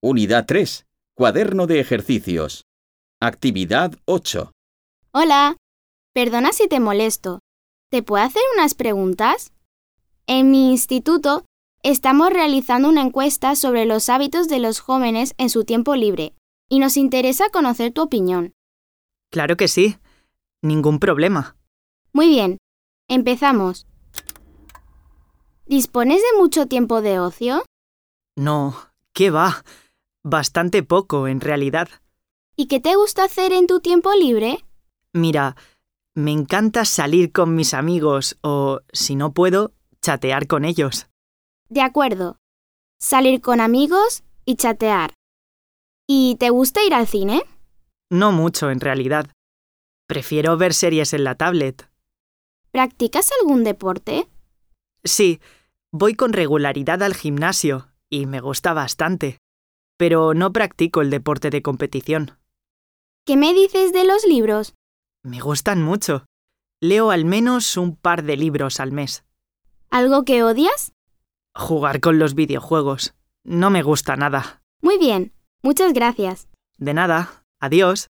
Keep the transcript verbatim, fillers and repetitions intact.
Unidad tres. Cuaderno de ejercicios. Actividad ocho. Hola, perdona si te molesto. ¿Te puedo hacer unas preguntas? En mi instituto estamos realizando una encuesta sobre los hábitos de los jóvenes en su tiempo libre y nos interesa conocer tu opinión. Claro que sí. Ningún problema. Muy bien, empezamos. ¿Dispones de mucho tiempo de ocio? No, ¿qué va? Bastante poco, en realidad. ¿Y qué te gusta hacer en tu tiempo libre? Mira, me encanta salir con mis amigos o, si no puedo, chatear con ellos. De acuerdo. Salir con amigos y chatear. ¿Y te gusta ir al cine? No mucho, en realidad. Prefiero ver series en la tablet. ¿Practicas algún deporte? Sí, voy con regularidad al gimnasio y me gusta bastante. Pero no practico el deporte de competición. ¿Qué me dices de los libros? Me gustan mucho. Leo al menos un par de libros al mes. ¿Algo que odias? Jugar con los videojuegos. No me gusta nada. Muy bien, muchas gracias. De nada. Adiós.